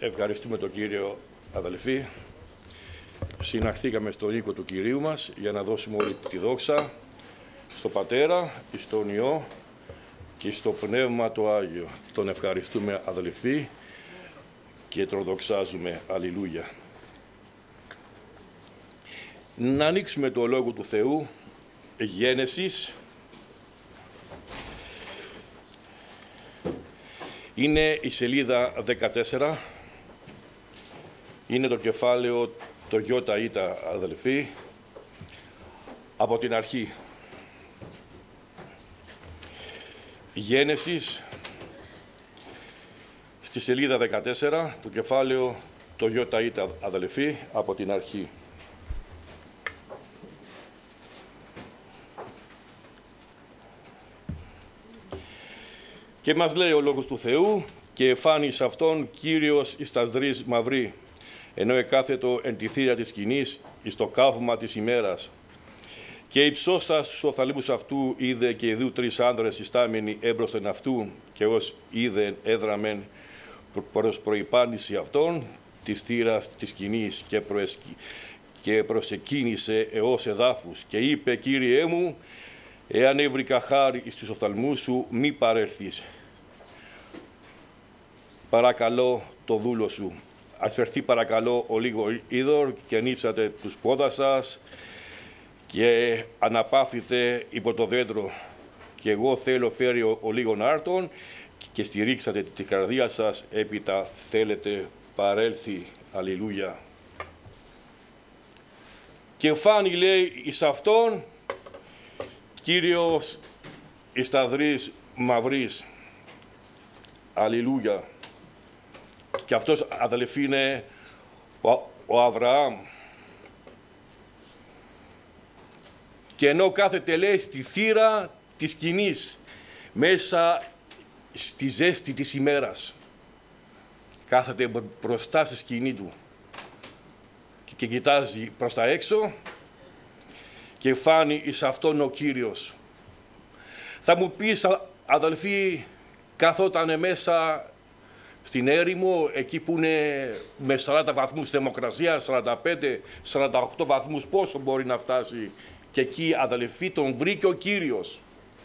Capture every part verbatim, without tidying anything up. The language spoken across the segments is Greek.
Ευχαριστούμε τον Κύριο, αδελφοί. Συναχθήκαμε στον οίκο του Κυρίου μας για να δώσουμε όλη τη δόξα στο Πατέρα, στον Υιό και στο Πνεύμα το Άγιο. Τον ευχαριστούμε, αδελφοί, και τον δοξάζουμε. Αλληλούια. Να ανοίξουμε το Λόγο του Θεού, Γένεσης. Είναι η σελίδα δεκατέσσερα. Είναι το κεφάλαιο το γιώτα ήτα, αδελφοί, από την αρχή. Γένεσης, στη σελίδα δεκατέσσερα, το κεφάλαιο το γιώτα ήτα, αδελφοί, από την αρχή. Και μας λέει ο Λόγος του Θεού: «Και εφάνει σε αυτόν Κύριος εις τας δρύς μαυρί, ενώ εκάθετο εν τη θύρα της σκηνής εις το καύμα της ημέρας. Και υψώσας τους οφθαλμούς αυτού είδε και ιδού τρεις άνδρες ιστάμενοι έμπροσθεν αυτού, και ως είδε έδραμεν προς προϋπάνηση αυτών της θύρας της σκηνής, και, προεσκ... και προσεκίνησε εώς εδάφους και είπε: Κύριέ μου, εάν έβρικα χάρη εις τους οφθαλμούς σου, μη παρέλθεις. Παρακαλώ το δούλο σου. Ας φερθεί παρακαλώ ο λίγο είδωρ και ανοίξατε τους πόδας σας και αναπαύθητε υπό το δέντρο. Και εγώ θέλω φέρει ο, ο λίγον άρτον και στηρίξατε τη καρδία σας έπειτα θέλετε παρέλθει. Αλληλούια. Και φάνη, λέει, εις αυτόν Κύριος εις τα δρύς μαυρής. Αλληλούια. Και αυτός, αδελφοί, είναι ο, ο Αβραάμ. Και ενώ κάθεται, λέει, στη θύρα της σκηνής, μέσα στη ζέστη της ημέρας, κάθεται μπροστά στη σκηνή του και, και κοιτάζει προς τα έξω και φάνει εις αυτόν ο Κύριος. Θα μου πεις, αδελφοί, καθότανε μέσα στην έρημο, εκεί που είναι με σαράντα βαθμούς θερμοκρασία, σαράντα πέντε σαράντα οκτώ βαθμούς, πόσο μπορεί να φτάσει, και εκεί, αδελφοί, τον βρήκε ο Κύριος.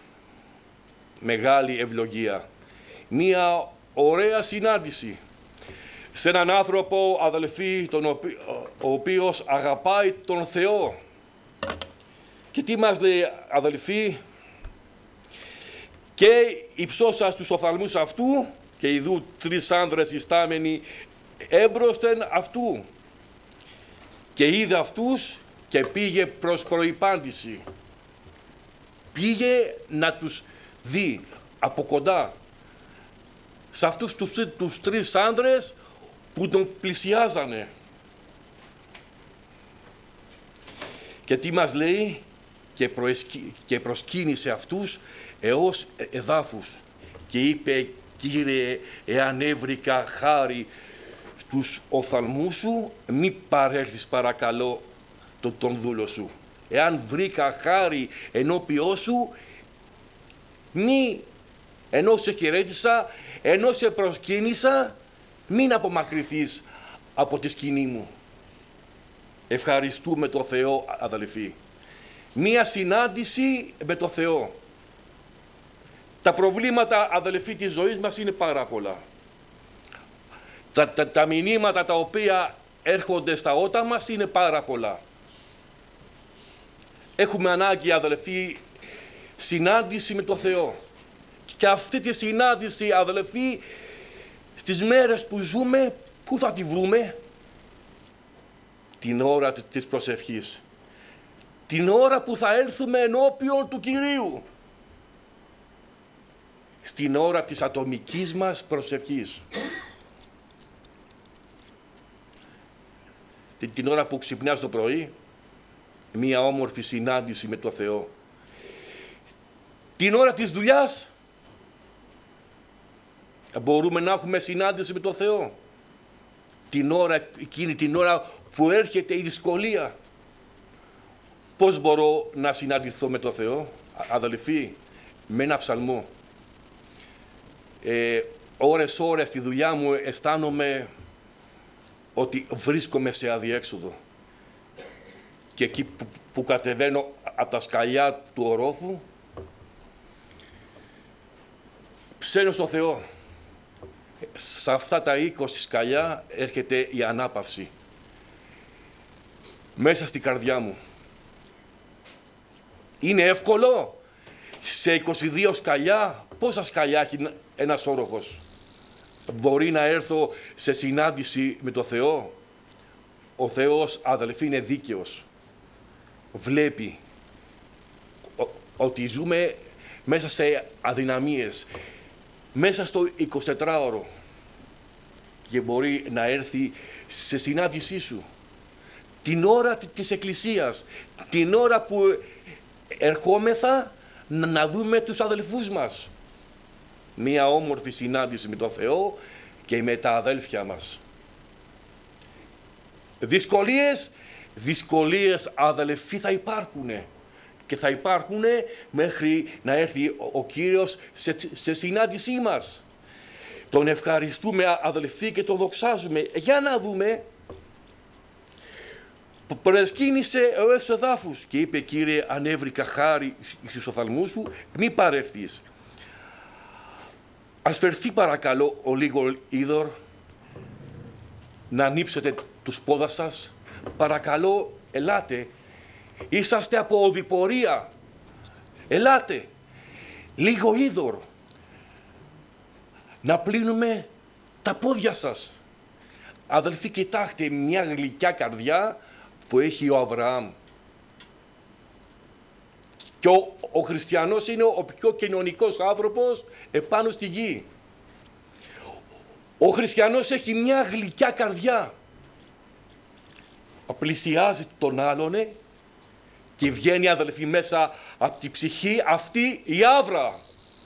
Μεγάλη ευλογία. Μία ωραία συνάντηση σε έναν άνθρωπο, αδελφοί, τον οποί, ο οποίος αγαπάει τον Θεό. Και τι μας λέει, αδελφοί? Και υψώσας τους οφθαλμούς αυτού και ειδού τρεις άνδρες ιστάμενοι έμπροσθεν αυτού, και είδε αυτούς και πήγε προς προϋπάντηση. Πήγε να τους δει από κοντά, σε αυτούς τους, τους τρεις άνδρες που τον πλησιάζανε. Και τι μας λέει? Και, προεσκ... και προσκύνησε αυτούς εώς εδάφους και είπε: Κύριε, εάν έβρικα χάρη στους οφθαλμούς σου, μη παρέλθεις παρακαλώ το, τον δούλο σου. Εάν βρήκα χάρη ενώπιό σου, μη, ενώ σε χαιρέτησα, ενώ σε προσκύνησα, μην απομακρυνθείς από τη σκηνή μου. Ευχαριστούμε το Θεό, αδελφοί. Μία συνάντηση με το Θεό. Τα προβλήματα, αδελφοί, της ζωής μας είναι πάρα πολλά. Τα, τα, τα μηνύματα τα οποία έρχονται στα ότα μας είναι πάρα πολλά. Έχουμε ανάγκη, αδελφοί, συνάντηση με το Θεό. Και αυτή τη συνάντηση, αδελφοί, στις μέρες που ζούμε, πού θα τη βρούμε? Την ώρα της προσευχής. Την ώρα που θα έλθουμε ενώπιον του Κυρίου. Στην ώρα της ατομικής μας προσευχής. Την, την ώρα που ξυπνάς το πρωί, μία όμορφη συνάντηση με το Θεό. Την ώρα της δουλειάς, μπορούμε να έχουμε συνάντηση με το Θεό. Την ώρα, εκείνη την ώρα που έρχεται η δυσκολία. Πώς μπορώ να συναντηθώ με το Θεό, αδελφοί? Με ένα ψαλμό. Ε, ώρες ώρες στη δουλειά μου αισθάνομαι ότι βρίσκομαι σε αδιέξοδο. Και εκεί που, που κατεβαίνω από τα σκαλιά του ορόφου, ψένω στο Θεό. Σε αυτά τα είκοσι σκαλιά έρχεται η ανάπαυση. Μέσα στην καρδιά μου. Είναι εύκολο. Σε είκοσι δύο σκαλιά, πόσα σκαλιά έχει ένας όροφος? Μπορεί να έρθω σε συνάντηση με το Θεό? Ο Θεός, αδελφοί, είναι δίκαιος. Βλέπει ότι ζούμε μέσα σε αδυναμίες, μέσα στο εικοσιτετράωρο, και μπορεί να έρθει σε συνάντησή σου την ώρα της Εκκλησίας, την ώρα που ερχόμεθα να δούμε τους αδελφούς μας. Μία όμορφη συνάντηση με τον Θεό και με τα αδέλφια μας. Δυσκολίες, δυσκολίες, αδελφοί, θα υπάρχουν και θα υπάρχουν μέχρι να έρθει ο Κύριος σε, σε συνάντησή μας. Τον ευχαριστούμε, αδελφοί, και τον δοξάζουμε. Για να δούμε. Προεσκήνησε ο εις εδάφους και είπε: Κύριε, ανέβρικα χάρη στους οφθαλμούς σου, μη παρέλθεις. Ας φερθεί παρακαλώ ο λίγο είδωρ, να ανοίψετε τους πόδας σας. Παρακαλώ, ελάτε. Είσαστε από οδηπορία. Ελάτε. Λίγο είδωρ. Να πλύνουμε τα πόδια σας. Αδελφοί, κοιτάξτε μια γλυκιά καρδιά που έχει ο Αβραάμ. Και ο, ο χριστιανός είναι ο πιο κοινωνικός άνθρωπος επάνω στη γη. Ο χριστιανός έχει μια γλυκιά καρδιά. Πλησιάζει τον άλλον και βγαίνει, αδελφοί, μέσα από τη ψυχή αυτή η άβρα.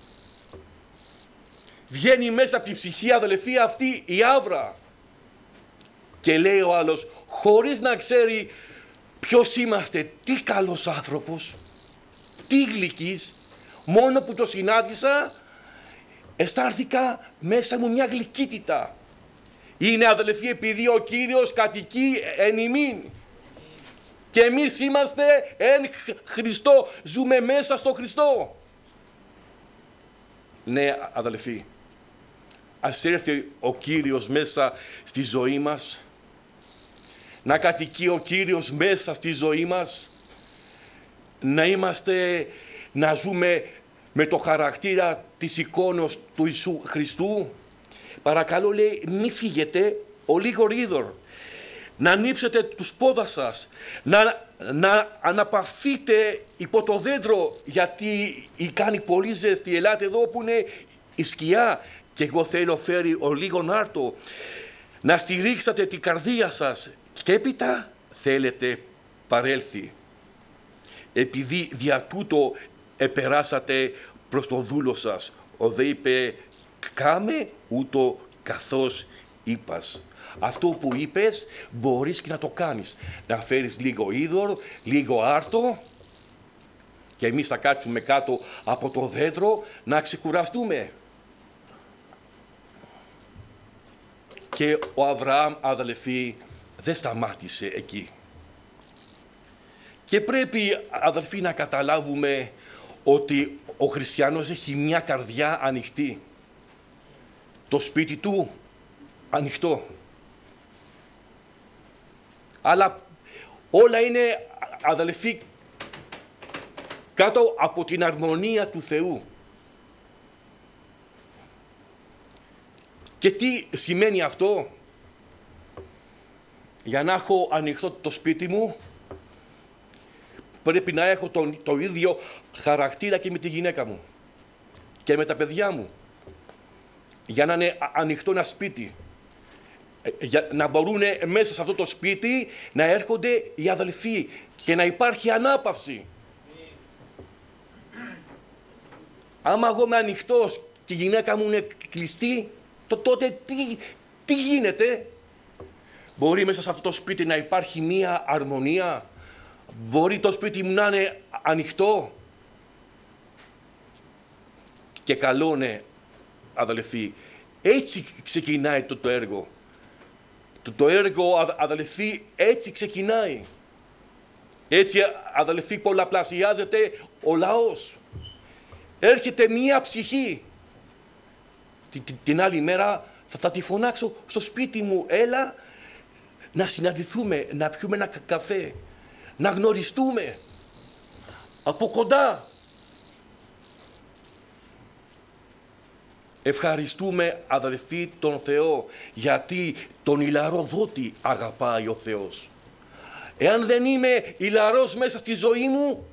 Βγαίνει μέσα από τη ψυχή, αδελφοί, αυτή η άβρα. Και λέει ο άλλος, χωρίς να ξέρει ποιος είμαστε, τι καλός άνθρωπος, τι γλυκής, μόνο που το συνάντησα, αισθάνθηκα μέσα μου μια γλυκύτητα. Είναι, αδελφοί, επειδή ο Κύριος κατοικεί εν ημίν. Και εμείς είμαστε εν Χριστώ, ζούμε μέσα στο Χριστό. Ναι, αδελφοί, ας έρθει ο Κύριος μέσα στη ζωή μας, να κατοικεί ο Κύριος μέσα στη ζωή μας, να είμαστε, να ζούμε με το χαρακτήρα της εικόνος του Ιησού Χριστού. Παρακαλώ, λέει, μη φύγετε ο λίγο είδωρ, να ανοίψετε τους πόδας σας, να, να αναπαυθείτε υπό το δέντρο, γιατί κάνει πολύ ζέστη. Ελάτε εδώ που είναι η σκιά και εγώ θέλω φέρει ο λίγον άρτο, να στηρίξατε την καρδία σας και έπειτα θέλετε παρέλθει, επειδή δια τούτο επεράσατε προς το δούλο σας. Ο δε είπε, κάμε ούτω καθώς είπας. Αυτό που είπες μπορείς και να το κάνεις. Να φέρεις λίγο είδωρ, λίγο άρτο και εμείς θα κάτσουμε κάτω από το δέντρο να ξεκουραστούμε. Και ο Αβραάμ, αδελφοί, δεν σταμάτησε εκεί. Και πρέπει, αδελφοί, να καταλάβουμε ότι ο χριστιανός έχει μια καρδιά ανοιχτή. Το σπίτι του ανοιχτό. Αλλά όλα είναι, αδελφοί, κάτω από την αρμονία του Θεού. Και τι σημαίνει αυτό? Για να έχω ανοιχτό το σπίτι μου, πρέπει να έχω τον, το ίδιο χαρακτήρα και με τη γυναίκα μου και με τα παιδιά μου. Για να είναι ανοιχτό ένα σπίτι, για να μπορούν μέσα σε αυτό το σπίτι να έρχονται οι αδελφοί και να υπάρχει ανάπαυση. Άμα εγώ είμαι ανοιχτός και η γυναίκα μου είναι κλειστή, το, τότε τι, τι γίνεται? Μπορεί μέσα σε αυτό το σπίτι να υπάρχει μία αρμονία? Μπορεί το σπίτι μου να είναι ανοιχτό? Και καλό είναι, αδελφοί, έτσι ξεκινάει το, το έργο. Το, το έργο, αδελφοί, έτσι ξεκινάει. Έτσι, αδελφοί, πολλαπλασιάζεται ο λαός. Έρχεται μία ψυχή. Την, την, την άλλη μέρα θα, θα τη φωνάξω στο σπίτι μου. Έλα να συναντηθούμε, να πιούμε ένα καφέ, να γνωριστούμε από κοντά. Ευχαριστούμε, αδελφοί, τον Θεό, γιατί τον ηλαρό δότη αγαπάει ο Θεός. Εάν δεν είμαι ηλαρός μέσα στη ζωή μου,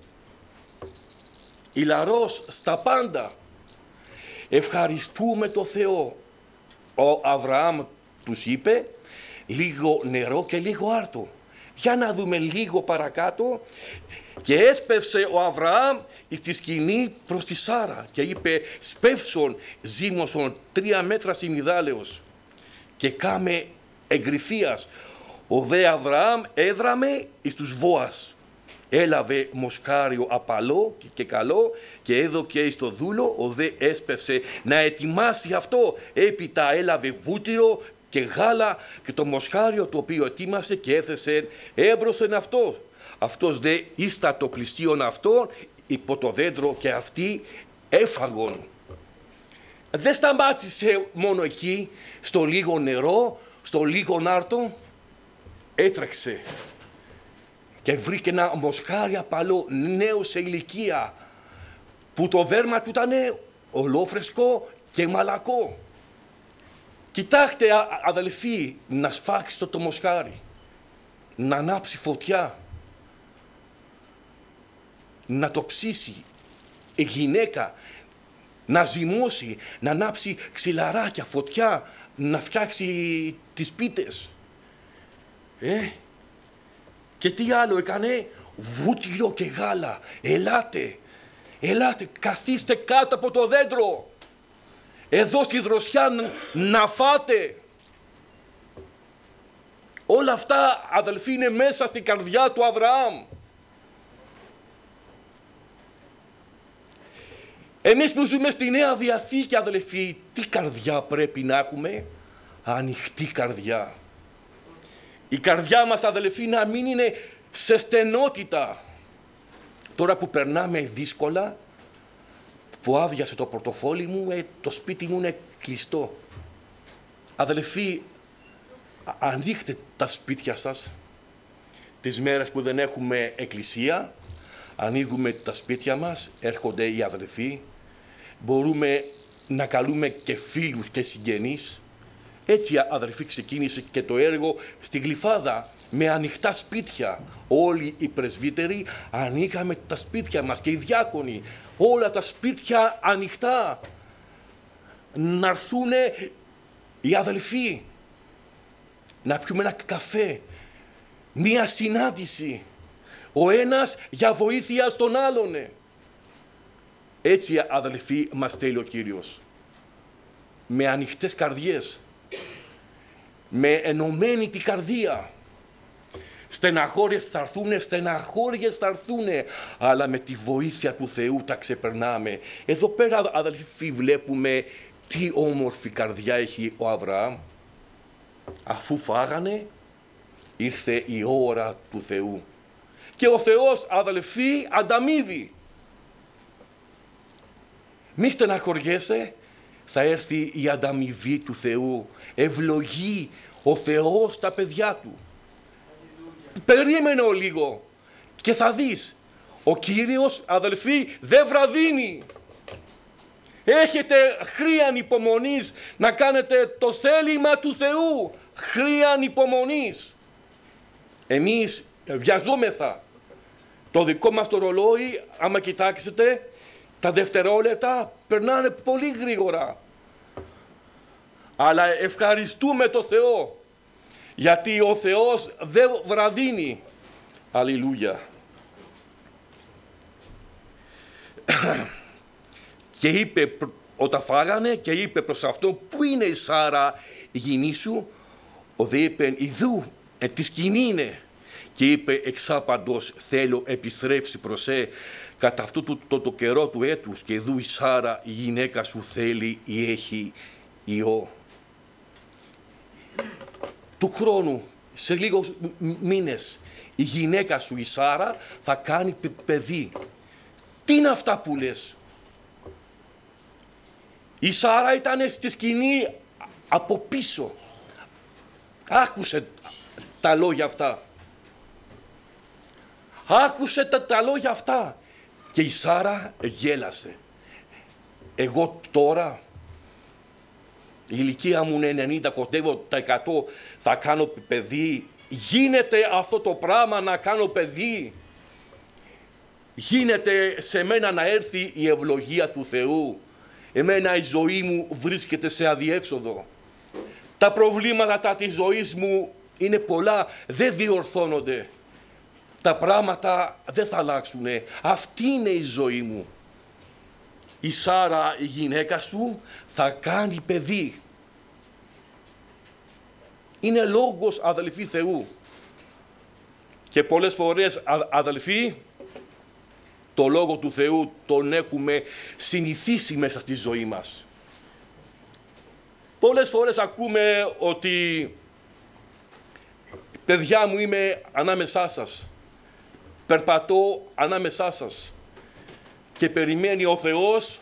ηλαρός στα πάντα. Ευχαριστούμε τον Θεό. Ο Αβραάμ τους είπε, λίγο νερό και λίγο άρτο. Για να δούμε λίγο παρακάτω. Και έσπευσε ο Αβραάμ στη σκηνή προς τη Σάρα και είπε, σπεύσον ζύμωσον τρία μέτρα συνιδάλεως και κάμε εγκριφίας. Ο δε Αβραάμ έδραμε εις τους Βόας. Έλαβε μοσχάριο απαλό και καλό και έδωκε εις το δούλο, ο δε έσπευσε να ετοιμάσει αυτό. Έπειτα έλαβε βούτυρο και γάλα και το μοσχάριο το οποίο ετοίμασε και έθεσε έμπροσεν αυτό. Αυτός δε ίστα το πληστίον αυτό υπό το δέντρο και αυτοί έφαγον. Δεν σταμάτησε μόνο εκεί, στο λίγο νερό, στο λίγο νάρτο, έτρεξε και βρήκε ένα μοσχάρι απαλό, νέο σε ηλικία, που το δέρμα του ήταν ολόφρεσκο και μαλακό. Κοιτάξτε, αδελφοί, να σφάξει το, το μοσχάρι, να ανάψει φωτιά, να το ψήσει η γυναίκα, να ζυμώσει, να ανάψει ξυλαράκια, φωτιά, να φτιάξει τις πίτες. Ε, και τι άλλο έκανε? Βούτυρο και γάλα. Ελάτε, ελάτε, καθίστε κάτω από το δέντρο. Εδώ στη δροσιά να φάτε. Όλα αυτά, αδελφοί, είναι μέσα στην καρδιά του Αβραάμ. Εμείς που ζούμε στη Νέα Διαθήκη, αδελφοί, τι καρδιά πρέπει να έχουμε? Ανοιχτή καρδιά. Η καρδιά μας, αδελφοί, να μην είναι σε στενότητα. Τώρα που περνάμε δύσκολα, που άδειασε το πορτοφόλι μου, ε, το σπίτι μου είναι κλειστό. Αδελφοί, ανοίχτε τα σπίτια σας. Τις μέρες που δεν έχουμε εκκλησία, ανοίγουμε τα σπίτια μας, έρχονται οι αδελφοί. Μπορούμε να καλούμε και φίλους και συγγενείς. Έτσι, αδελφοί, ξεκίνησε και το έργο στη Γλυφάδα, με ανοιχτά σπίτια. Όλοι οι πρεσβύτεροι ανοίγαμε τα σπίτια μας και οι διάκονοι. Όλα τα σπίτια ανοιχτά. Να έρθουν οι αδελφοί, να πιούμε ένα καφέ, μία συνάντηση. Ο ένας για βοήθεια στον άλλον. Έτσι, αδελφοί, μας θέλει ο Κύριος. Με ανοιχτές καρδιές. Με ενωμένη την καρδία. Στεναχώριες θα έρθουνε, στεναχώριες θα έρθουνε, αλλά με τη βοήθεια του Θεού τα ξεπερνάμε. Εδώ πέρα, αδελφοί, βλέπουμε τι όμορφη καρδιά έχει ο Αβραάμ. Αφού φάγανε, ήρθε η ώρα του Θεού. Και ο Θεός, αδελφοί, ανταμείβει. Μη στεναχωριέσαι, θα έρθει η ανταμοιβή του Θεού. Ευλογεί ο Θεός τα παιδιά του. Περίμενε ο λίγο και θα δεις. Ο Κύριος, αδελφοί, δεν βραδύνει. Έχετε χρίαν υπομονής να κάνετε το θέλημα του Θεού. Χρίαν υπομονής. Εμείς βιαζόμεθα. Το δικό μας το ρολόι, άμα κοιτάξετε, τα δευτερόλεπτα περνάνε πολύ γρήγορα. Αλλά ευχαριστούμε το Θεό, γιατί ο Θεός δεν βραδύνει. Αλληλούια. Και είπε, όταν φάγανε, και είπε προς αυτόν, πού είναι η Σάρα η γυνή σου? Ο δε είπε, ιδού, ε, τη σκηνή είναι. Και είπε, εξάπαντος θέλω επιστρέψει προς σε, κατά αυτό το, το, το καιρό του έτους, και δού η Σάρα η γυναίκα σου θέλει ή έχει ιό. Του του χρόνου, σε λίγους μήνες, η γυναίκα σου, η Σάρα, θα κάνει παιδί. Τι είναι αυτά που λες? Η Σάρα ήταν στη σκηνή από πίσω. Άκουσε τα λόγια αυτά. Άκουσε τα, τα λόγια αυτά. Και η Σάρα γέλασε. Εγώ τώρα, η ηλικία μου είναι ενενήντα, κοντεύω τα εκατό, θα κάνω παιδί? Γίνεται αυτό το πράγμα να κάνω παιδί? Γίνεται σε μένα να έρθει η ευλογία του Θεού? Εμένα η ζωή μου βρίσκεται σε αδιέξοδο. Τα προβλήματα της ζωής μου είναι πολλά, δεν διορθώνονται. Τα πράγματα δεν θα αλλάξουν. Αυτή είναι η ζωή μου. Η Σάρα, η γυναίκα σου, θα κάνει παιδί. Είναι λόγος, αδελφοί Θεού. Και πολλές φορές, αδελφοί, το λόγο του Θεού τον έχουμε συνηθίσει μέσα στη ζωή μας. Πολλές φορές ακούμε ότι παιδιά μου, είμαι ανάμεσά σας, περπατώ ανάμεσά σας και περιμένει ο Θεός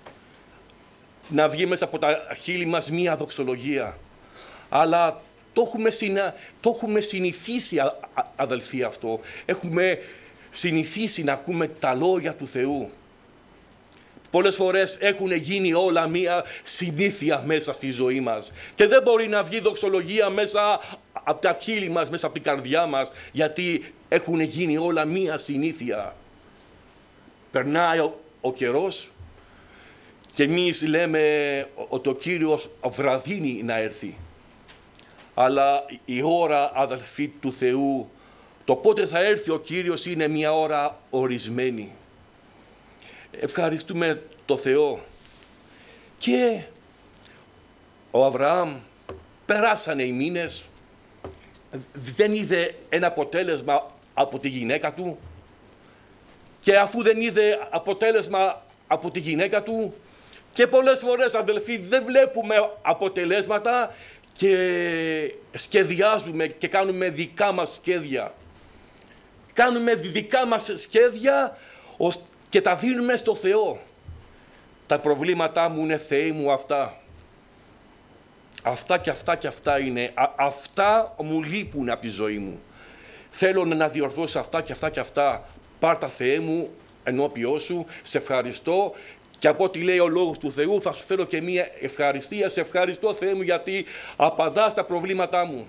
να βγει μέσα από τα χείλη μας μία δοξολογία. Αλλά το έχουμε, συνα... το έχουμε συνηθίσει, α... αδελφοί, αυτό. Έχουμε συνηθίσει να ακούμε τα λόγια του Θεού. Πολλές φορές έχουν γίνει όλα μία συνήθεια μέσα στη ζωή μας και δεν μπορεί να βγει δοξολογία μέσα από τα χείλη μας, μέσα από την καρδιά μας, γιατί έχουν γίνει όλα μία συνήθεια. Περνάει ο, ο καιρός και εμείς λέμε ότι ο Κύριος βραδύνει να έρθει. Αλλά η ώρα, αδελφοί του Θεού, το πότε θα έρθει ο Κύριος είναι μία ώρα ορισμένη. Ευχαριστούμε το Θεό. Και ο Αβραάμ, περάσανε οι μήνες, δεν είδε ένα αποτέλεσμα από τη γυναίκα του, και αφού δεν είδε αποτέλεσμα από τη γυναίκα του, και πολλές φορές, αδελφοί, δεν βλέπουμε αποτελέσματα και σχεδιάζουμε και κάνουμε δικά μας σχέδια. Κάνουμε δικά μας σχέδια και τα δίνουμε στο Θεό. Τα προβλήματά μου είναι, Θεέ μου, αυτά. Αυτά και αυτά και αυτά είναι. Α, αυτά μου λείπουν από τη ζωή μου. Θέλω να διορθώσω αυτά και αυτά και αυτά. Πάρ' τα, Θεέ μου, ενώπιό σου. Σε ευχαριστώ. Και από ό,τι λέει ο λόγος του Θεού θα σου φέρω και μία ευχαριστία. Σε ευχαριστώ, Θεέ μου, γιατί απαντάς τα προβλήματά μου.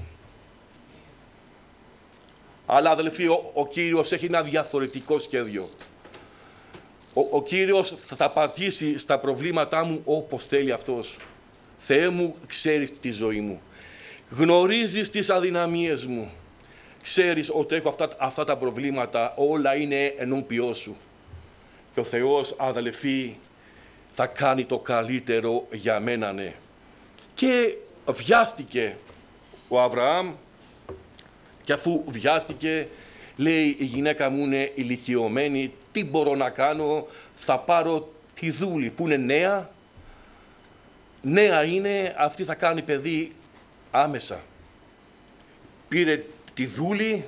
Αλλά, αδελφοί, ο, ο Κύριος έχει ένα διαφορετικό σχέδιο. Ο, ο Κύριος θα τα απαντήσει στα προβλήματά μου όπως θέλει Αυτός. Θεέ μου, ξέρεις τη ζωή μου. Γνωρίζεις τις αδυναμίες μου. Ξέρεις ότι έχω αυτά, αυτά τα προβλήματα, όλα είναι ενώπιό σου. Και ο Θεός, αδελφοί, θα κάνει το καλύτερο για μένα, ναι. Και βιάστηκε ο Αβραάμ, και αφού βιάστηκε, λέει, η γυναίκα μου είναι ηλικιωμένη, τι μπορώ να κάνω? Θα πάρω τη δούλη που είναι νέα, νέα είναι, αυτή θα κάνει παιδί άμεσα. Πήρε τη δούλη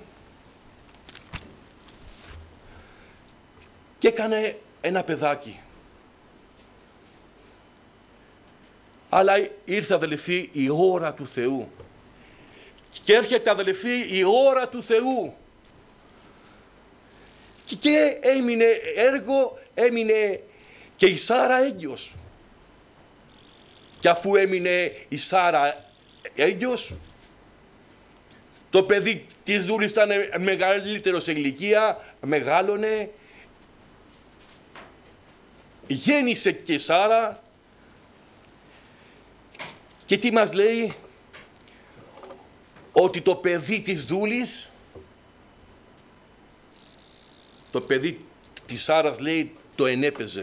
και έκανε ένα παιδάκι. Αλλά ήρθε, αδελφοί, η ώρα του Θεού. Και έρχεται, αδελφοί, η ώρα του Θεού. Και έμεινε έργο, έμεινε και η Σάρα έγκυος. Και αφού έμεινε η Σάρα έγκυος, το παιδί της δούλης ήταν μεγαλύτερο σε ηλικία, μεγάλωνε, γέννησε και η Σάρα. Και τι μας λέει? Ότι το παιδί της δούλης, το παιδί της Σάρας, λέει, το ενέπαιζε.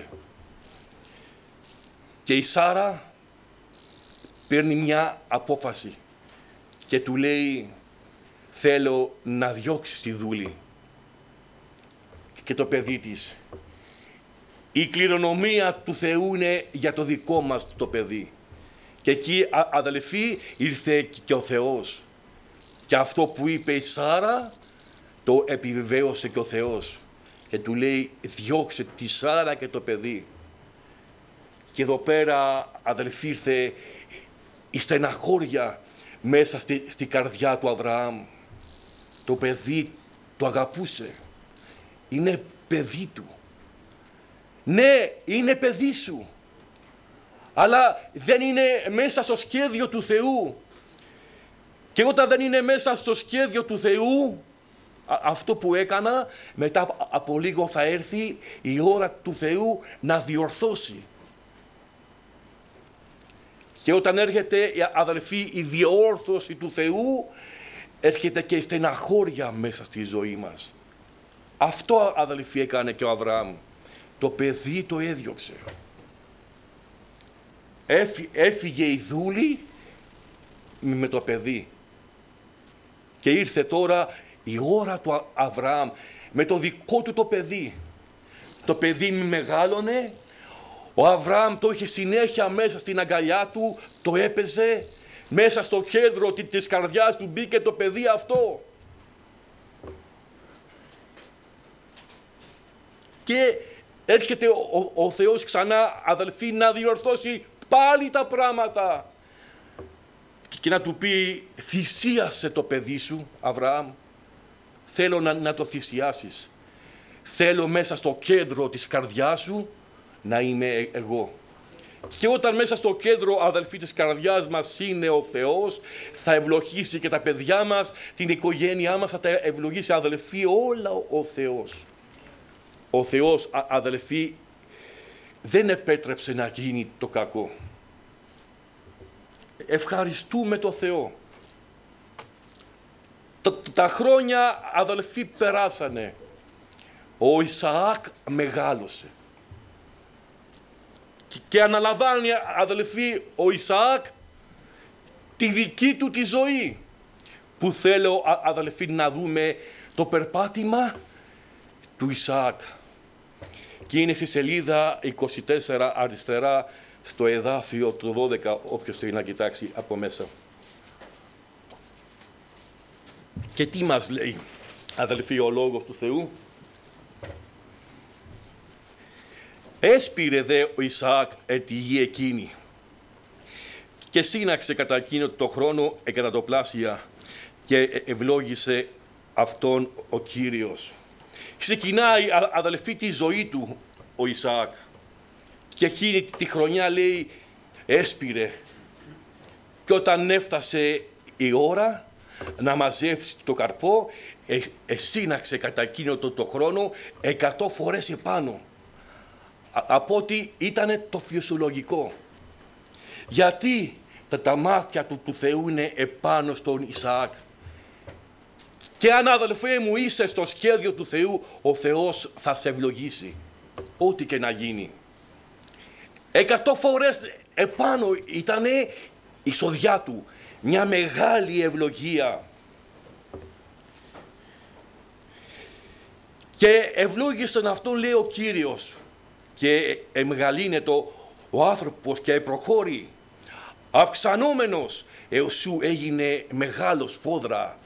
Και η Σάρα παίρνει μια απόφαση και του λέει, θέλω να διώξεις τη δούλη και το παιδί της. Η κληρονομία του Θεού είναι για το δικό μας το παιδί. Και εκεί, αδελφοί, ήρθε και ο Θεός. Και αυτό που είπε η Σάρα, το επιβεβαίωσε και ο Θεός. Και του λέει, διώξε τη Σάρα και το παιδί. Και εδώ πέρα, αδελφοί, ήρθε η στεναχώρια μέσα στη, στη καρδιά του Αβραάμ. Το παιδί το αγαπούσε. Είναι παιδί του. Ναι, είναι παιδί σου. Αλλά δεν είναι μέσα στο σχέδιο του Θεού. Και όταν δεν είναι μέσα στο σχέδιο του Θεού, αυτό που έκανα, μετά από λίγο θα έρθει η ώρα του Θεού να διορθώσει. Και όταν έρχεται, αδελφοί, η διόρθωση του Θεού, έρχεται και η στεναχώρια μέσα στη ζωή μας. Αυτό, αδελφοί, έκανε και ο Αβραάμ. Το παιδί το έδιωξε. Έφυγε η δούλη με το παιδί. Και ήρθε τώρα η ώρα του Αβραάμ με το δικό του το παιδί. Το παιδί μεγάλωνε, ο Αβραάμ το είχε συνέχεια μέσα στην αγκαλιά του, το έπαιζε, μέσα στο κέντρο της καρδιάς του μπήκε το παιδί αυτό. Και έρχεται ο, ο, ο Θεός ξανά, αδελφοί, να διορθώσει πάλι τα πράγματα. Και να του πει, θυσίασε το παιδί σου, Αβραάμ. Θέλω να, να το θυσιάσεις. Θέλω μέσα στο κέντρο της καρδιάς σου να είμαι εγώ. Και όταν μέσα στο κέντρο, αδελφοί, της καρδιάς μας είναι ο Θεός, θα ευλογήσει και τα παιδιά μας, την οικογένειά μας, θα τα ευλογήσει, αδελφοί, όλα ο Θεός. Ο Θεός, α, αδελφοί, δεν επέτρεψε να γίνει το κακό. Ευχαριστούμε το Θεό. Τα, τα χρόνια, αδελφοί, περάσανε. Ο Ισαάκ μεγάλωσε. Και, και αναλαμβάνει, αδελφοί, ο Ισαάκ τη δική του τη ζωή. Που θέλω, α, αδελφοί, να δούμε το περπάτημα του Ισαάκ. Και είναι στη σελίδα είκοσι τέσσερα αριστερά, στο εδάφιο του δώδεκα, όποιος θέλει να κοιτάξει από μέσα. Και τι μας λέει, αδελφοί, ο Λόγος του Θεού? Έσπηρε δε ο Ισαάκ εν τη γη εκείνη και σύναξε κατά εκείνο το χρόνο εκατατοπλάσια και ευλόγησε αυτόν ο Κύριος. Ξεκινάει, αδελφοί, τη ζωή του ο Ισαάκ και εκείνη τη χρονιά, λέει, έσπηρε, και όταν έφτασε η ώρα να μαζέψει το καρπό, ε, εσύναξε κατά εκείνο το, το χρόνο εκατό φορές επάνω από ότι ήταν το φυσιολογικό. Γιατί τα, τα μάτια του, του Θεού είναι επάνω στον Ισαάκ. Και αν, αδελφέ μου, είσαι στο σχέδιο του Θεού, ο Θεός θα σε ευλογήσει, ό,τι και να γίνει. Εκατό φορές επάνω ήταν η σοδιά του, μια μεγάλη ευλογία. Και ευλόγησαν αυτόν, λέει ο Κύριος, και εμεγαλύνετο ο άνθρωπος και προχώρη, αυξανόμενος έως σου έγινε μεγάλος σφόδρα.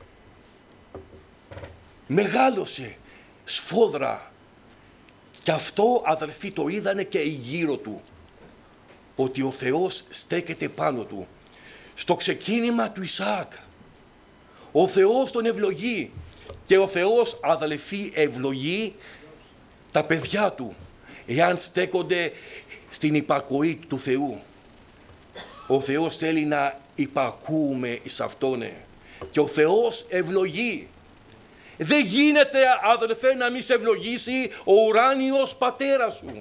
Μεγάλωσε σφόδρα. Και αυτό, αδελφοί, το είδανε και οι γύρω του, ότι ο Θεός στέκεται πάνω του. Στο ξεκίνημα του Ισαάκ ο Θεός τον ευλογεί, και ο Θεός, αδελφοί, ευλογεί τα παιδιά του εάν στέκονται στην υπακοή του Θεού. Ο Θεός θέλει να υπακούμε εις Αυτόν, και ο Θεός ευλογεί. Δεν γίνεται, αδελφέ, να μη σε ευλογήσει ο ουράνιος πατέρας σου.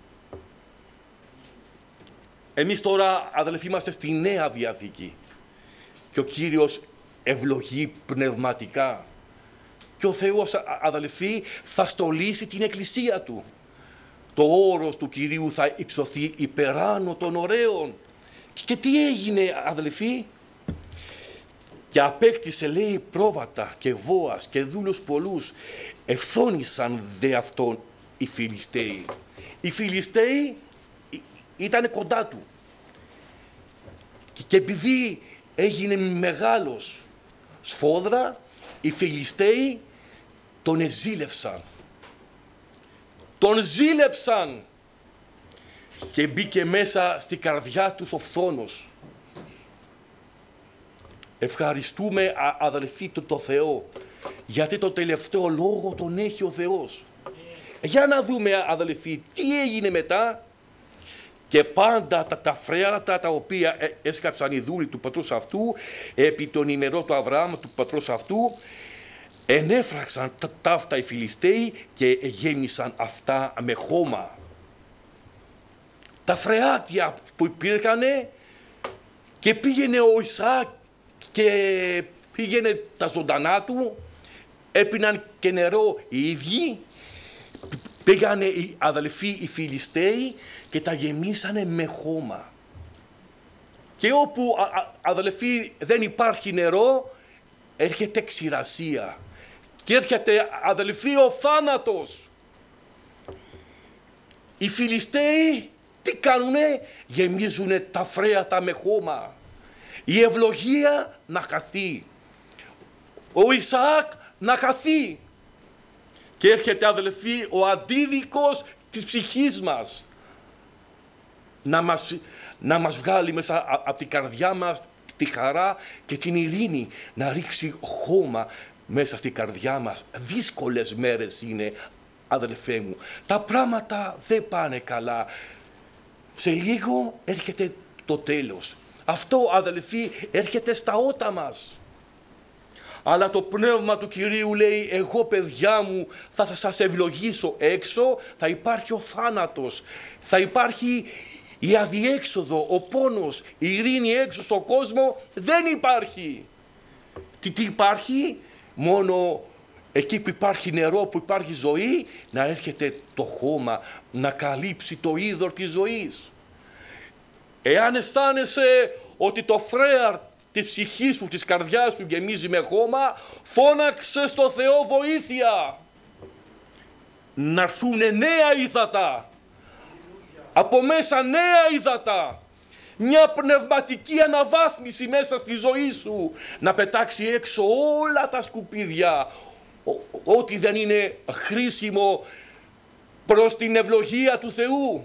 Εμείς τώρα, αδελφοί, είμαστε στη Νέα Διαθήκη και ο Κύριος ευλογεί πνευματικά, και ο Θεός, αδελφοί, θα στολίσει την εκκλησία του. Το όρος του Κυρίου θα υψωθεί υπεράνω των ωραίων. Και τι έγινε, αδελφοί? Και απέκτησε, λέει, πρόβατα και βόας και δούλους πολλούς. Ευθόνησαν δε αυτόν οι Φιλιστέοι. Οι Φιλιστέοι ήταν κοντά του. Και επειδή έγινε μεγάλος, σφόδρα, οι Φιλιστέοι τον εζήλευσαν. Τον ζήλεψαν και μπήκε μέσα στη καρδιά τους ο φθόνος. Ευχαριστούμε αδελφοί το, το Θεό, γιατί το τελευταίο λόγο τον έχει ο Θεός. Για να δούμε αδελφοί τι έγινε μετά. Και πάντα τα, τα φρέατα τα οποία ε, έσκαψαν οι δούλοι του πατρός αυτού επί τον ημερό του Αβραάμ του πατρός αυτού, ενέφραξαν τα ταύτα οι Φιλιστέοι και γέμισαν αυτά με χώμα. Τα φρεάτια που υπήρχανε, και πήγαινε ο Ισαάκ και πήγαινε τα ζωντανά του, έπιναν και νερό οι ίδιοι, πήγανε οι αδελφοί οι Φιλιστέοι και τα γεμίσανε με χώμα. Και όπου α, α, αδελφοί δεν υπάρχει νερό, έρχεται ξηρασία και έρχεται αδελφοί ο θάνατος. Οι Φιλιστέοι τι κάνουνε? Γεμίζουνε τα φρέατα με χώμα. Η ευλογία να χαθεί, ο Ισαάκ να χαθεί, και έρχεται αδελφοί ο αντίδικος της ψυχής μας να μας, να μας βγάλει μέσα από την καρδιά μας τη χαρά και την ειρήνη, να ρίξει χώμα μέσα στην καρδιά μας. Δύσκολες μέρες είναι αδελφέ μου, τα πράγματα δεν πάνε καλά, σε λίγο έρχεται το τέλος. Αυτό αδελφοί έρχεται στα ότα μας. Αλλά το Πνεύμα του Κυρίου λέει, εγώ παιδιά μου θα σας ευλογήσω. Έξω θα υπάρχει ο θάνατος, θα υπάρχει η αδιέξοδο, ο πόνος, η ειρήνη έξω στον κόσμο δεν υπάρχει. Τι, τι υπάρχει? Μόνο εκεί που υπάρχει νερό, που υπάρχει ζωή, να έρχεται το χώμα να καλύψει το είδωρ της ζωής. Εάν αισθάνεσαι ότι το φρέαρ της ψυχής σου, της καρδιάς σου γεμίζει με χώμα, φώναξε στο Θεό βοήθεια. Να έρθουν νέα ύδατα, από μέσα νέα ύδατα, μια πνευματική αναβάθμιση μέσα στη ζωή σου, να πετάξει έξω όλα τα σκουπίδια, ό,τι δεν είναι χρήσιμο προς την ευλογία του Θεού.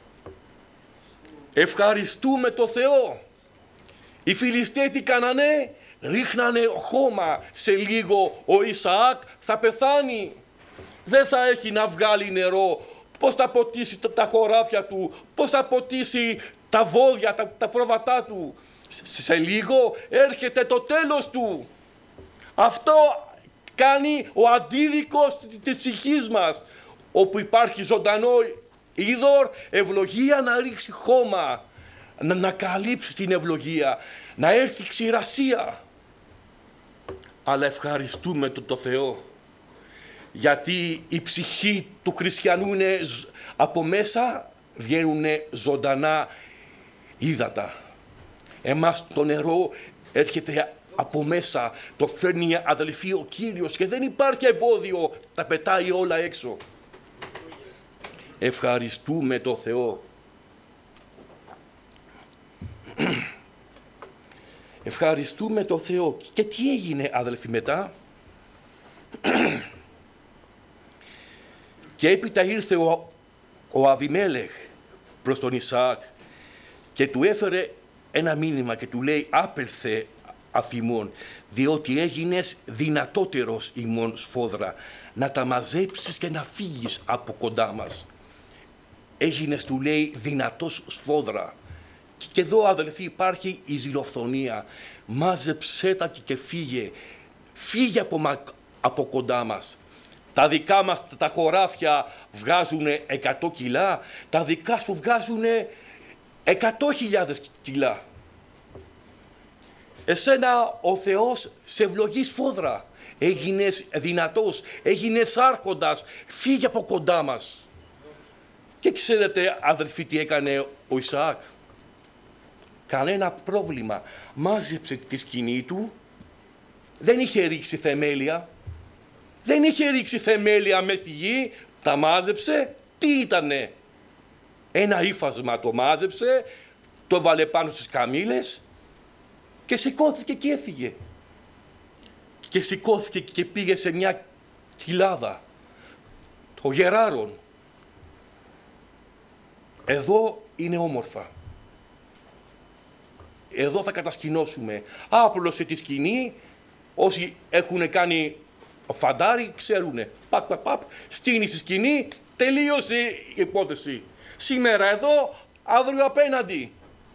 Ευχαριστούμε το Θεό. Οι Φιλιστέοι τι κάνανε? Ρίχνανε χώμα. Σε λίγο ο Ισαάκ θα πεθάνει. Δεν θα έχει να βγάλει νερό. Πώς θα ποτίσει τα χωράφια του, πώς θα ποτίσει τα βόδια, τα, τα πρόβατά του. Σε λίγο έρχεται το τέλος του. Αυτό κάνει ο αντίδικος της ψυχής μας. Όπου υπάρχει ζωντανό είδωρ, ευλογία να ρίξει χώμα, να, να καλύψει την ευλογία, να έρθει ξηρασία. Αλλά ευχαριστούμε τον το Θεό, γιατί η ψυχή του χριστιανού είναι, από μέσα βγαίνουν ζωντανά ύδατα. Εμάς το νερό έρχεται από μέσα, το φέρνει αδελφοί ο Κύριος και δεν υπάρχει εμπόδιο, τα πετάει όλα έξω. Ευχαριστούμε το Θεό. Ευχαριστούμε το Θεό. Και τι έγινε αδελφοί μετά? Και έπειτα ήρθε ο, ο Αβιμέλεχ προς τον Ισαάκ και του έφερε ένα μήνυμα και του λέει, άπελθε αφημών, διότι έγινες δυνατότερος ημών σφόδρα, να τα μαζέψεις και να φύγεις από κοντά μας. Έγινες, του λέει, δυνατός σφόδρα. Και εδώ αδελφοί υπάρχει η ζηλοφθονία. Μάζεψέ τα και φύγε. Φύγε από, από κοντά μας. Τα δικά μας τα χωράφια βγάζουν εκατό κιλά, τα δικά σου βγάζουν εκατό χιλιάδες κιλά. Εσένα ο Θεός σε ευλογεί σφόδρα. Έγινες δυνατός, έγινες άρχοντας, φύγε από κοντά μας. Και ξέρετε αδελφοί τι έκανε ο Ισαάκ? Κανένα πρόβλημα. Μάζεψε τη σκηνή του, δεν είχε ρίξει θεμέλια, δεν είχε ρίξει θεμέλια μες στη γη, τα μάζεψε. Τι ήτανε? Ένα ύφασμα το μάζεψε, το βάλε πάνω στις καμήλες και σηκώθηκε και έφυγε. και σηκώθηκε και πήγε σε μια κοιλάδα των Γεράρων. Εδώ είναι όμορφα. Εδώ θα κατασκηνώσουμε. Άπλωσε τη σκηνή, όσοι έχουν κάνει φαντάρι ξέρουνε. Παπ, παπ, παπ, στείνει στη σκηνή, τελείωσε η υπόθεση. Σήμερα εδώ, αύριο απέναντι.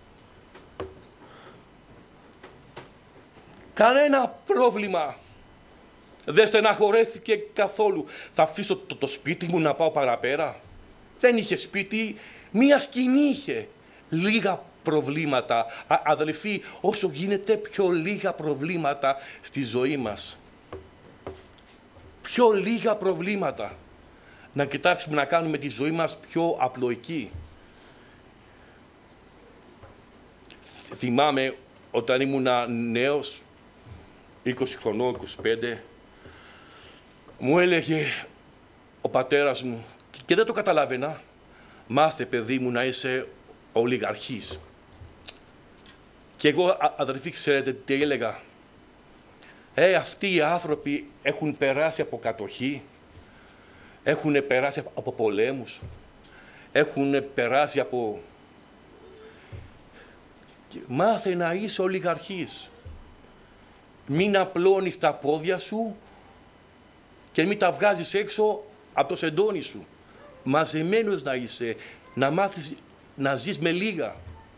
Κανένα πρόβλημα. Δεν στεναχωρέθηκε καθόλου. Θα αφήσω το, το σπίτι μου να πάω παραπέρα. Δεν είχε σπίτι, μία σκηνή είχε. Λίγα προβλήματα. Α, αδελφοί, όσο γίνεται πιο λίγα προβλήματα στη ζωή μας. Πιο λίγα προβλήματα. Να κοιτάξουμε να κάνουμε τη ζωή μας πιο απλοϊκή. Θυμάμαι όταν ήμουν νέος, είκοσι χρονών, είκοσι πέντε, μου έλεγε ο πατέρας μου, και δεν το καταλάβαινα, μάθε παιδί μου να είσαι ολιγαρχής. Και εγώ, αδερφοί, ξέρετε τι έλεγα? Ε, αυτοί οι άνθρωποι έχουν περάσει από κατοχή, έχουν περάσει από πολέμους, έχουν περάσει από... Μάθε να είσαι ολιγαρχής. Μην απλώνεις τα πόδια σου και μην τα βγάζεις έξω από το σεντόνι σου. Μαζεμένος να είσαι, να μάθεις να ζεις με λίγα.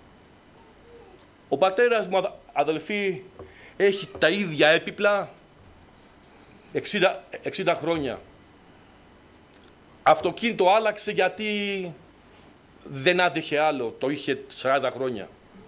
Ο πατέρας μου, αδελφοί, έχει τα ίδια έπιπλα εξήντα, εξήντα χρόνια. Αυτοκίνητο άλλαξε γιατί δεν άντεχε άλλο, το είχε σαράντα χρόνια.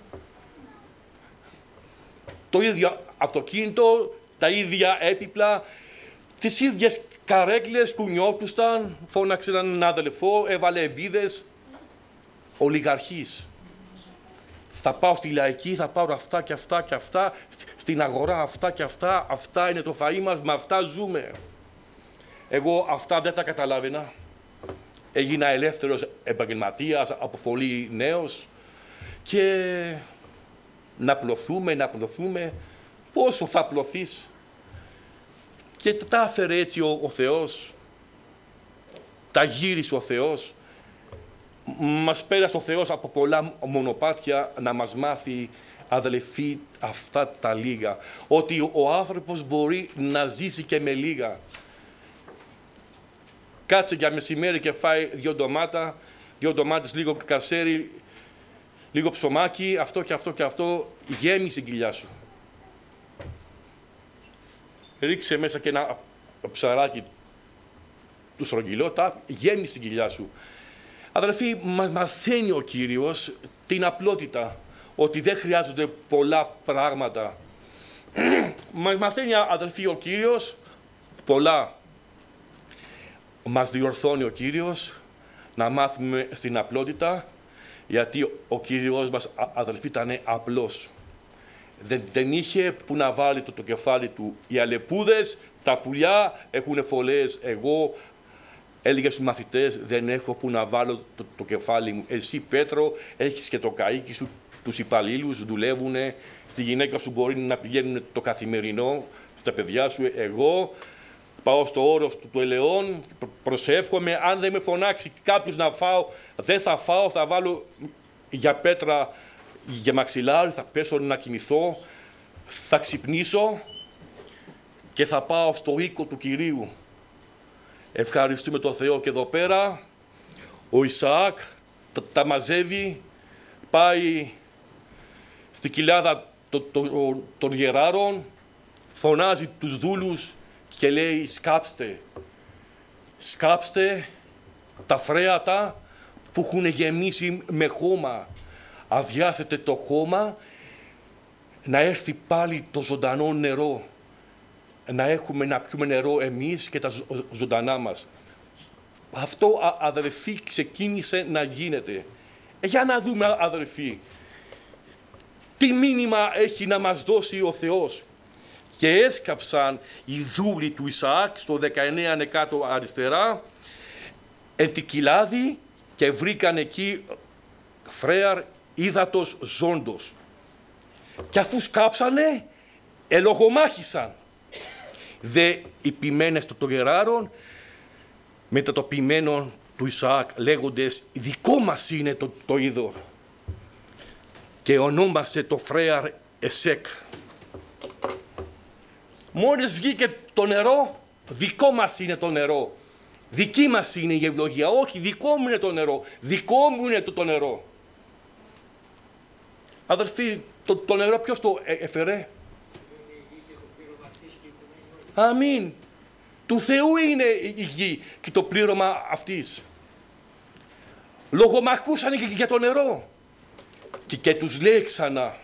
Το ίδιο αυτοκίνητο, τα ίδια έπιπλα, τις ίδιες καρέκλες, κουνιότουσταν, φώναξε έναν αδελφό, έβαλε βίδες. Ολιγαρχής. Θα πάω στη λαϊκή, θα πάρω αυτά και αυτά και αυτά, στην αγορά αυτά και αυτά, αυτά είναι το φαΐ μας, με αυτά ζούμε. Εγώ αυτά δεν τα καταλάβαινα. Έγινα ελεύθερος επαγγελματίας από πολύ νέος και να πλωθούμε, να πλωθούμε, πόσο θα πλωθείς? Και τα έφερε έτσι ο, ο Θεός, τα γύρισε ο Θεός. Μας πέρασε ο Θεός από πολλά μονοπάτια να μας μάθει, αδελφοί, αυτά τα λίγα. Ότι ο άνθρωπος μπορεί να ζήσει και με λίγα. Κάτσε για μεσημέρι και φάει δυο ντομάτα, δυο ντομάτες, λίγο κασέρι, λίγο ψωμάκι, αυτό και αυτό και αυτό, γέμισε η κοιλιά σου. Ρίξε μέσα και ένα ψαράκι του στρογγυλό, τα γέμισε η κοιλιά σου. Αδελφοί, μας μαθαίνει ο Κύριος την απλότητα, ότι δεν χρειάζονται πολλά πράγματα. Μας μαθαίνει, αδελφοί, ο Κύριος πολλά. Μας διορθώνει ο Κύριος να μάθουμε στην απλότητα, γιατί ο Κύριος μας, αδελφοί, ήταν απλός. Δεν, δεν είχε που να βάλει το, το κεφάλι του. Οι αλεπούδες, τα πουλιά έχουν φωλές. Εγώ έλεγε στους μαθητές, δεν έχω που να βάλω το, το κεφάλι μου. Εσύ, Πέτρο, έχεις και το καΐκι σου, τους υπαλλήλους δουλεύουνε, στη γυναίκα σου μπορεί να πηγαίνουν το καθημερινό, στα παιδιά σου. Εγώ πάω στο όρος του, του ελαιών, προσεύχομαι, αν δεν με φωνάξει κάποιος να φάω, δεν θα φάω, θα βάλω για πέτρα, για μαξιλάρι, θα πέσω να κοιμηθώ, θα ξυπνήσω και θα πάω στο οίκο του Κυρίου. Ευχαριστούμε τον Θεό. Και εδώ πέρα ο Ισαάκ τα, τα μαζεύει, πάει στη κοιλάδα των το, το, το, Γεράρων, φωνάζει τους δούλους και λέει σκάψτε, σκάψτε τα φρέατα που έχουν γεμίσει με χώμα. Αδειάσετε το χώμα, να έρθει πάλι το ζωντανό νερό. Να έχουμε να πιούμε νερό εμείς και τα ζωντανά μας. Αυτό, αδελφοί, ξεκίνησε να γίνεται. Ε, για να δούμε, αδελφοί, τι μήνυμα έχει να μας δώσει ο Θεός. Και έσκαψαν οι δούλοι του Ισαάκ, στο δεκαεννέα είναι κάτω αριστερά, εν τη κοιλάδη και βρήκαν εκεί φρέαρ ύδατος ζώντος. Και αφού σκάψανε, ελογομάχησαν. δε υπημένες των Γεράρων, μετά το ποιμένο του Ισαάκ, λέγοντες «Δικό μας είναι το, το είδωρ». Και ονόμασε το φρέαρ Εσέκ. Μόλις βγήκε το νερό, δικό μας είναι το νερό. Δική μας είναι η ευλογία. Όχι, δικό μου είναι το νερό. Δικό μου είναι το, το νερό. Αδελφοί, το, το νερό ποιος το έφερε? Αμήν. Του Θεού είναι η γη και το πλήρωμα αυτής. Λογομαχούσαν και για το νερό. Και, και τους λέει ξανά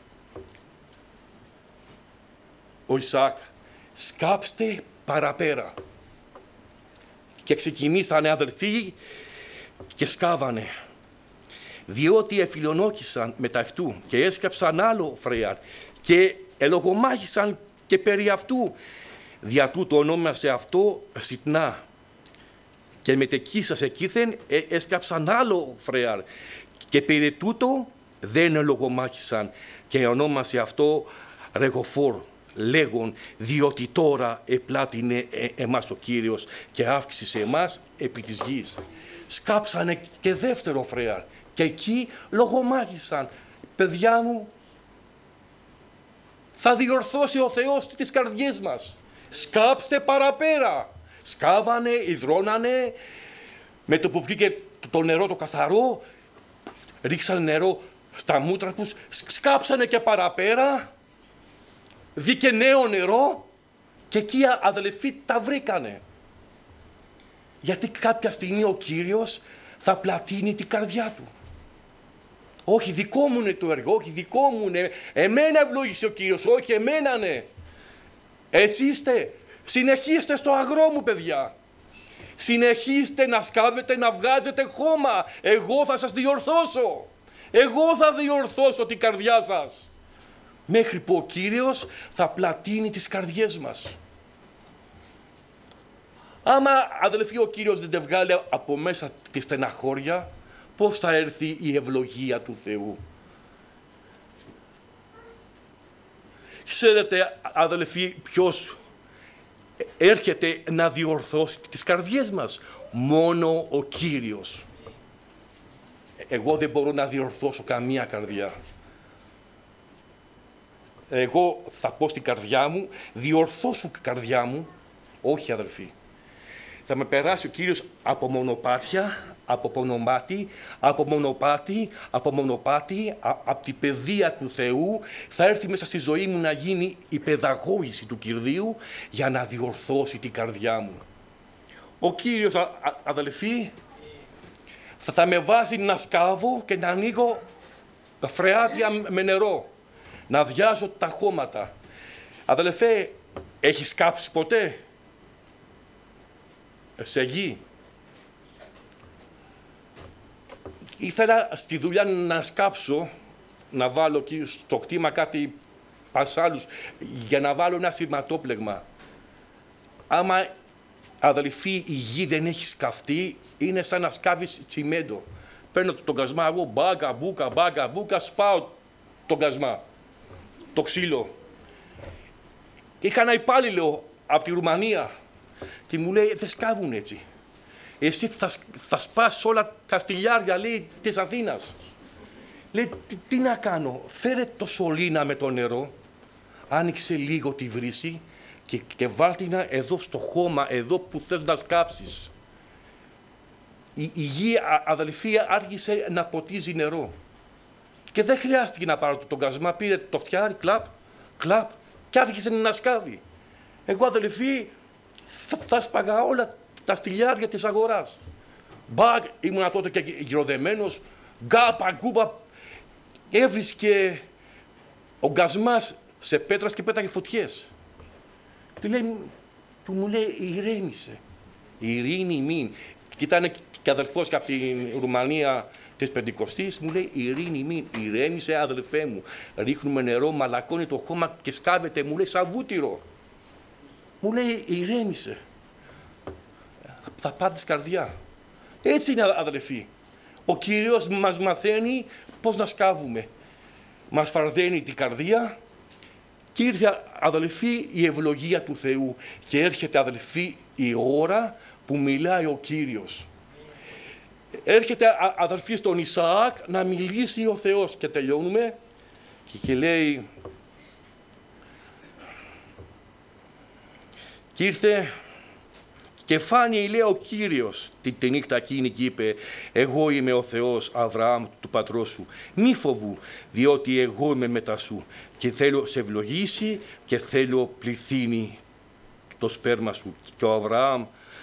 ο Ισαάκ, σκάψτε παραπέρα. Και ξεκινήσανε αδελφοί και σκάβανε. Διότι εφιλονόκησαν μετά αυτού και έσκαψαν άλλο φρέαρ και ελογομάχησαν και περί αυτού. Δια τούτο ονόμασε αυτό Σιτνά. Και μετεκείσας εκείθεν ε, έσκαψαν άλλο φρέαρ και περί τούτο δεν ελογομάχησαν και ονόμασε αυτό Ρεγοφόρ, λέγον, διότι τώρα επλάτινε ε, εμάς ο Κύριος και αύξησε εμάς επί της γης. Σκάψανε και δεύτερο φρέαρ και εκεί λογομάχησαν. Παιδιά μου, θα διορθώσει ο Θεός τις καρδιές μας. Σκάψτε παραπέρα. Σκάβανε, υδρώνανε, με το που βγήκε το νερό το καθαρό, ρίξανε νερό στα μούτρα τους, σκάψανε και παραπέρα, βγήκε νέο νερό και εκεί αδελφοί τα βρήκανε. Γιατί κάποια στιγμή ο Κύριος θα πλατείνει την καρδιά του. Όχι δικό μου είναι το έργο, όχι δικό μου είναι, εμένα ευλόγησε ο Κύριος, όχι εμένα ναι. Εσείς είστε, συνεχίστε στο αγρό μου παιδιά. Συνεχίστε να σκάβετε, να βγάζετε χώμα. Εγώ θα σας διορθώσω. Εγώ θα διορθώσω την καρδιά σας. Μέχρι που ο Κύριος θα πλατείνει τις καρδιές μας. Άμα αδελφοί ο Κύριος δεν τε βγάλει από μέσα τη στεναχώρια, πώς θα έρθει η ευλογία του Θεού? Ξέρετε αδελφοί ποιος έρχεται να διορθώσει τις καρδιές μας? Μόνο ο Κύριος. Εγώ δεν μπορώ να διορθώσω καμία καρδιά. Εγώ θα πω στην καρδιά μου, διορθώσου καρδιά μου. Όχι αδελφοί. Θα με περάσει ο Κύριος από μονοπάτια, από μονοπάτι, από μονοπάτι, από μονοπάτι, από την παιδεία του Θεού. Θα έρθει μέσα στη ζωή μου να γίνει η παιδαγώγηση του Κυρίου για να διορθώσει την καρδιά μου. Ο Κύριος, α, α, αδελφοί, θα, θα με βάζει να σκάβω και να ανοίγω τα φρεάτια με νερό, να αδειάζω τα χώματα. Αδελφέ, έχεις κάψει ποτέ σε γη? Ήθελα στη δουλειά να σκάψω, να βάλω εκεί στο κτήμα κάτι πασάλους για να βάλω ένα σηματόπλεγμα. Άμα αδελφοί η γη δεν έχει σκαφτεί, είναι σαν να σκάβεις τσιμέντο. Παίρνω τον κασμά εγώ, μπάγκα μπούκα, μπάγκα μπούκα, σπάω τον κασμά, το ξύλο. Είχα ένα υπάλληλο από τη Ρουμανία και μου λέει δεν σκάβουν έτσι. Εσύ θα, θα σπάσεις όλα τα στυλιάρια, λέει, της Αθήνας. Λέει, τι, τι να κάνω, φέρε το σωλήνα με το νερό, άνοιξε λίγο τη βρύση και, και βάλτηνα εδώ στο χώμα, εδώ που θες να σκάψεις. Η, η γη, α, αδελφοί, άρχισε να ποτίζει νερό. Και δεν χρειάστηκε να πάρω τον κασμά, πήρε το φτιάρι, κλαπ, κλαπ, και άρχισε να σκάβει. Εγώ, αδελφοί, θα, θα σπαγα όλα τα στυλιάρια της αγοράς. Μπαγ, ήμουνα τότε και γυροδεμένος, γκάπα, γκούπα, έβρισκε ο γκασμάς σε πέτρας και πέταγε φωτιές. Του, λέει, του μου λέει, ηρέμησε, ειρήνη μην. Και ήταν και αδελφός και από την Ρουμανία της Πεντηκοστής, μου λέει, ειρήνη μην, ηρέμησε αδελφέ μου. Ρίχνουμε νερό, μαλακώνει το χώμα και σκάβεται, μου λέει, σαν βούτυρο. Μου λέει, ηρέμησε. Θα πάθεις καρδιά. Έτσι είναι αδελφοί. Ο Κύριος μας μαθαίνει πώς να σκάβουμε. Μας φαρδένει την καρδία Και ήρθε, αδελφοί, η ευλογία του Θεού. Και έρχεται, αδελφοί, η ώρα που μιλάει ο Κύριος. Έρχεται, αδελφοί, στον Ισαάκ να μιλήσει ο Θεός. Και τελειώνουμε και, και λέει... Και ήρθε και φάνη, λέει, ο Κύριος τη, τη νύχτα εκείνη και είπε: εγώ είμαι ο Θεός Αβραάμ του πατρός σου. Μη φοβού, διότι εγώ είμαι μετά σου και θέλω σε ευλογήσει και θέλω πληθύνει το σπέρμα σου. Και ο Αβραάμ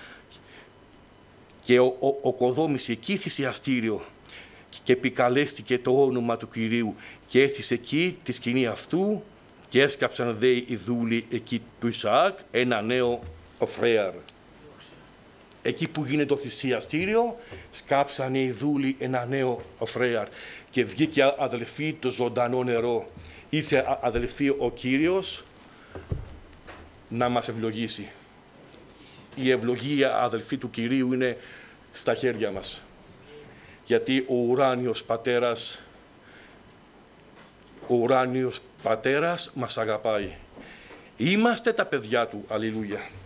και ο, ο, ο κοδόμησε εκεί θυσιαστήριο και επικαλέστηκε το όνομα του Κυρίου και έθισε εκεί τη σκηνή αυτού και έσκαψαν δε οι δούλοι εκεί του Ισαάκ ένα νέο οφρέαρ. Εκεί που γίνεται το θυσιαστήριο, σκάψανε οι δούλοι ένα νέο οφρέαρ και βγήκε, αδελφοί, το ζωντανό νερό. Ήρθε, αδελφοί, ο Κύριος να μας ευλογήσει. Η ευλογία, αδελφοί, του Κυρίου είναι στα χέρια μας. Γιατί ο ουράνιος Πατέρας, ο ουράνιος Πατέρας μας αγαπάει. Είμαστε τα παιδιά του. Αλληλούια.